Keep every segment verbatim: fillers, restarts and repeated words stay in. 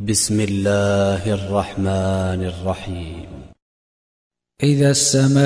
بسم الله الرحمن الرحيم. إذا السماء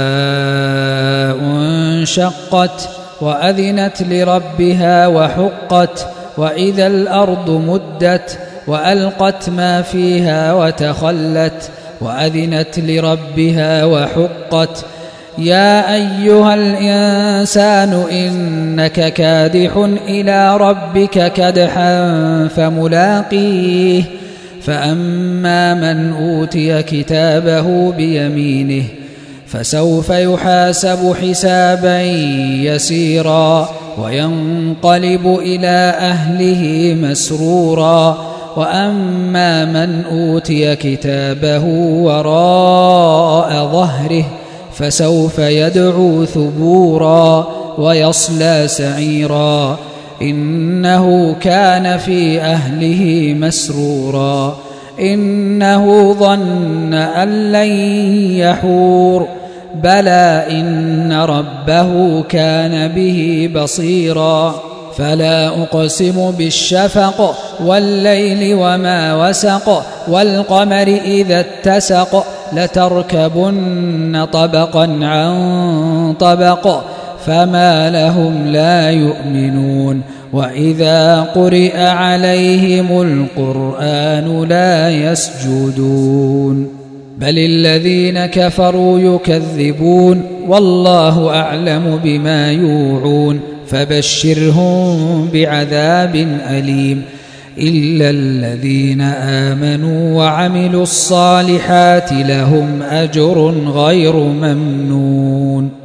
انشقت وأذنت لربها وحقت وإذا الأرض مدت وألقت ما فيها وتخلت وأذنت لربها وحقت يا أيها الإنسان إنك كادح إلى ربك كدحا فملاقيه فأما من أوتي كتابه بيمينه فسوف يحاسب حسابا يسيرا وينقلب إلى أهله مسرورا وأما من أوتي كتابه وراء ظهره فسوف يدعو ثبورا ويصلى سعيرا إنه كان في أهله مسرورا إنه ظن أن لن يحور بلى إن ربه كان به بصيرا فلا أقسم بالشفق والليل وما وسق والقمر إذا اتسق لتركبن طبقا عن طبق فما لهم لا يؤمنون وإذا قرئ عليهم القرآن لا يسجدون بل الذين كفروا يكذبون والله أعلم بما يوعون فبشرهم بعذاب أليم إلا الذين آمنوا وعملوا الصالحات لهم أجر غير ممنون.